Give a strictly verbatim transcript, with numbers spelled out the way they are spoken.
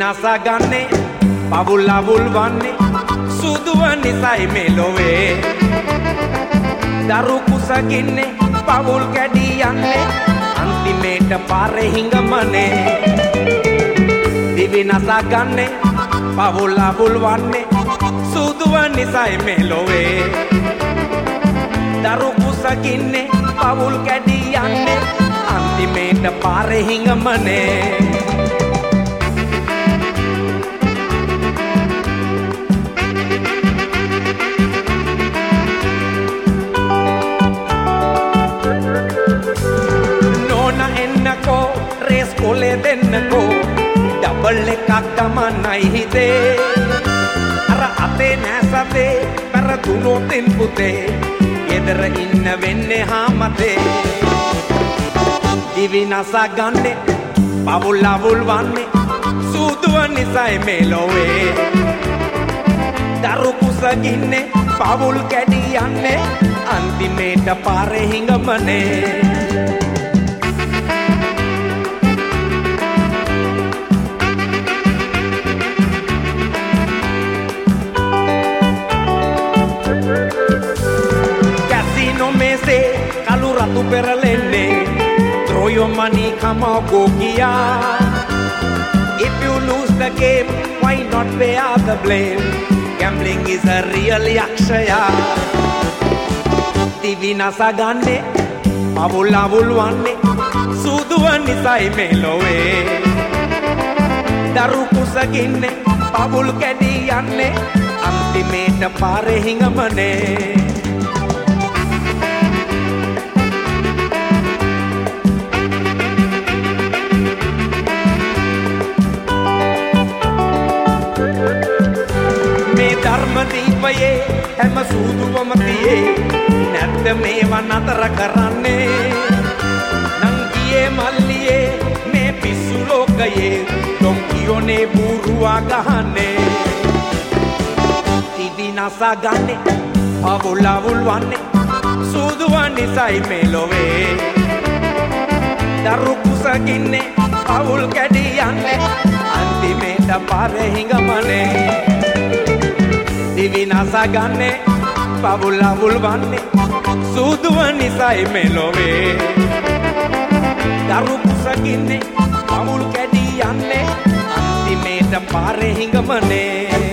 විනාසා ගන්නේ පවුල් අවුල් වන්නේ සුදුව නිසයි මෙලොවේ දරු කුසගින්නේ පවුල් කැඩී යන්නේ අන්තිමේට පාරේ හිඟමනේ විනාසා ගන්නේ පවුල් අවුල් වන්නේ සුදුව නිසයි මෙලොවේ දරු කුසගින්නේ පවුල් කැඩී යන්නේ අන්තිමේට පාරේ හිඟමනේ කොලේ දෙන්නකෝ ඩබල් එකක් තමන්නයි හිතේ අර අතේ නැසතේ පෙරදුනොතින් පුතේ ගෙදර ඉන්න වෙන්නේ හාමතේ දිවි නසා ගන්නේ පවුල් අවුල් වන්නේ සූදුව නිසයි මෙලොවේ දරු කුසගින්නේ පවුල් කැඩී යන්නේ අන්තිමේට පාරේ හිඟමනේ kalu ratu peralende throw your money come on go kia if you lose the game why not pay out the blame gambling is a real yakshaya divi nasa ganne pavul avul wanne suduwa nisai melowe daru kusaginne pavul kadi yanne antimeta pare hingamane ධර්මදීපයේ හැම සූදුවම තියේ නැත්ද මේවා නතර කරන්නේ නංගියේ මල්ලියේ මේ පිස්සු ලෝකයේ ඩොන්කියෝනේ බූරුවා ගහන්නේ දිවි නසා ගන්නේ පවුල් අවුල් වන්නේ සූදුවන් නිසයි මෙලොවේ දරු කුසගින්නේ පවුල් කැඩී යන්නේ අන්තිමේට පාරේ හිඟමනේ දිවි නසා ගන්නේ පවුල් අවුල් වන්නේ සූදුව නිසයි මෙලොවේ දරු කුසගින්නේ පවුල් කැඩී යන්නේ අන්තිමේට පාරේ හිඟමනේ